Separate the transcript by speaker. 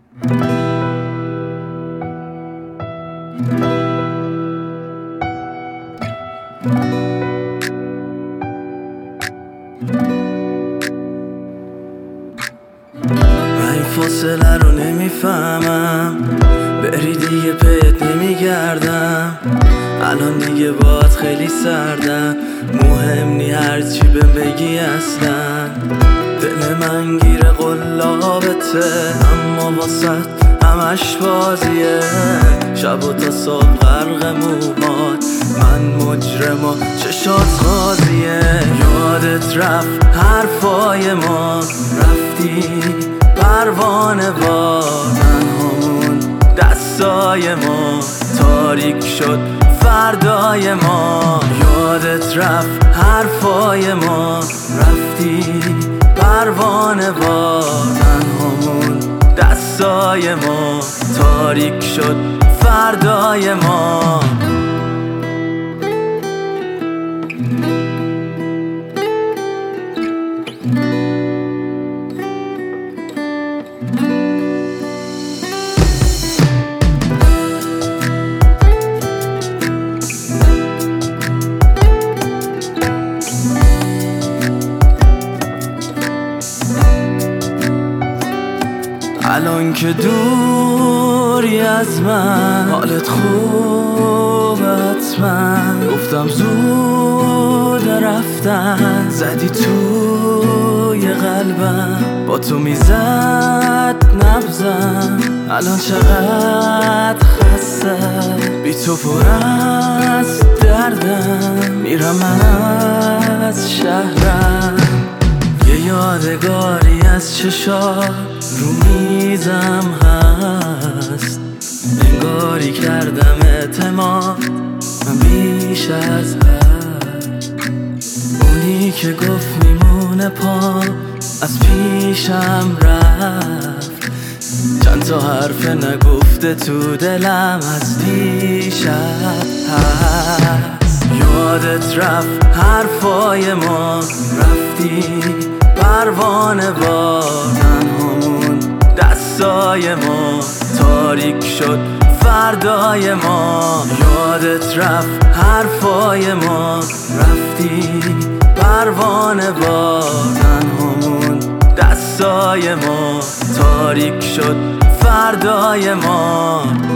Speaker 1: من این فاصله رو نمیفهمم، بری دیگه پیت نمیگردم. الان دیگه باید خیلی سردم، مهم نی هرچی بهم بگی اصلا. دل من گیره قلابته، اما واسط همش بازیه. شب و تا صبح غرق موهات، من مجرم و چشات قاضیه. یادت رفت حرفای ما، رفتی پروانه وار. تنهامون دستای ما، تاریک شد فردای ما. یادت رفت حرفای ما، رفتی پروانه وار. تنهامون دستای ما، تاریک شد فردای ما. الان که دوری از من، حالت خوب حتما. گفتم زود رفتن، زدی توی قلبم. با تو میزد نبزم، الان چقدر خسته. بی تو پر از دردم، میرم من از شهرم. یه یادگاری از چشات رو میزم هست، انگاری کردم اعتماد من بیش از حد. اونی که گفت میمونه پا، از پیشم رفت. چند تا حرف نگفته تو دلم از دیشب هست. یادت رفت حرفای ما، رفتی پروانه وار. تنهامون دستای ما، تاریک شد فردای ما. یادت رفت حرفای ما، رفتی پروانه وار. تنهامون دستای ما، تاریک شد فردای ما.